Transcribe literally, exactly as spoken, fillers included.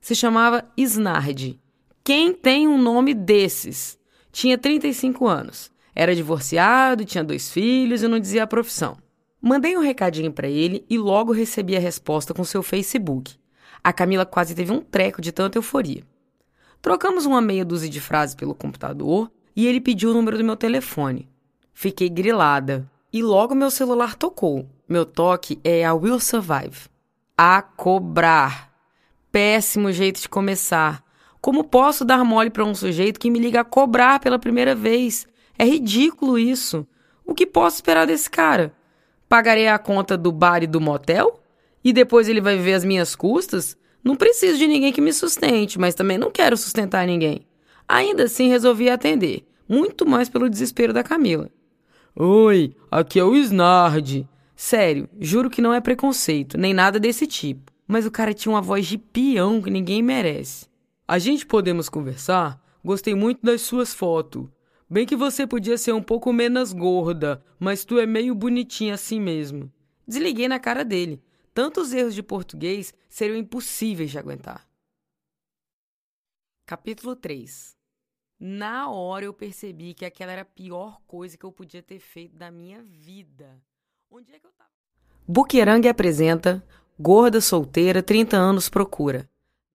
Se chamava Snardi. Quem tem um nome desses? Tinha trinta e cinco anos. Era divorciado, tinha dois filhos e não dizia a profissão. Mandei um recadinho pra ele e logo recebi a resposta com seu Facebook. A Camila quase teve um treco de tanta euforia. Trocamos uma meia dúzia de frases pelo computador e ele pediu o número do meu telefone. Fiquei grilada e logo meu celular tocou. Meu toque é a Will Survive. A cobrar. Péssimo jeito de começar. Como posso dar mole para um sujeito que me liga a cobrar pela primeira vez? É ridículo isso. O que posso esperar desse cara? Pagarei a conta do bar e do motel? E depois ele vai viver às minhas custas? Não preciso de ninguém que me sustente, mas também não quero sustentar ninguém. Ainda assim resolvi atender, muito mais pelo desespero da Camila. Oi, aqui é o Snardi. Sério, juro que não é preconceito, nem nada desse tipo. Mas o cara tinha uma voz de peão que ninguém merece. A gente podemos conversar? Gostei muito das suas fotos. Bem que você podia ser um pouco menos gorda, mas tu é meio bonitinha assim mesmo. Desliguei na cara dele. Tantos erros de português seriam impossíveis de aguentar. Capítulo três. Na hora eu percebi que aquela era a pior coisa que eu podia ter feito da minha vida. Onde é que eu tava? Buqueranga apresenta Gorda Solteira, trinta anos procura.